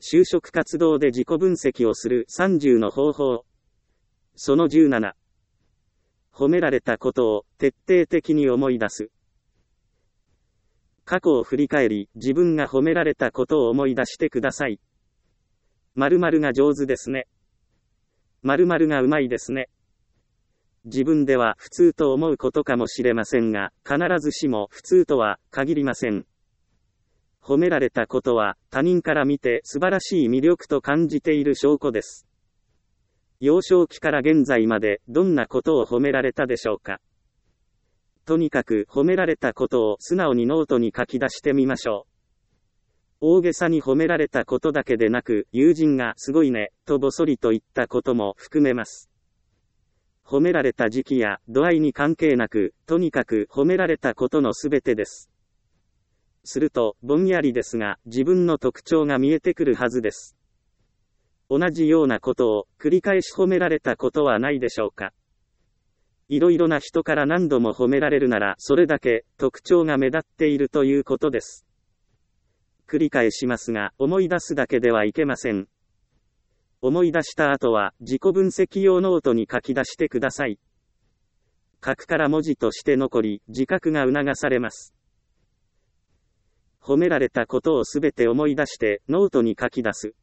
就職活動で自己分析をする30の方法。その17。褒められたことを徹底的に思い出す。過去を振り返り、自分が褒められたことを思い出してください。〇〇が上手ですね。〇〇がうまいですね。自分では普通と思うことかもしれませんが、必ずしも普通とは限りません。褒められたことは他人から見て素晴らしい魅力と感じている証拠です。幼少期から現在までどんなことを褒められたでしょうか。とにかく褒められたことを素直にノートに書き出してみましょう。大げさに褒められたことだけでなく、友人がすごいね、とぼそりと言ったことも含めます。褒められた時期や度合いに関係なく、とにかく褒められたことのすべてです。すると、ぼんやりですが、自分の特徴が見えてくるはずです。同じようなことを繰り返し褒められたことはないでしょうか。いろいろな人から何度も褒められるなら、それだけ特徴が目立っているということです。繰り返しますが、思い出すだけではいけません。思い出した後は、自己分析用ノートに書き出してください。書くから文字として残り、自覚が促されます。褒められたことをすべて思い出して、ノートに書き出す。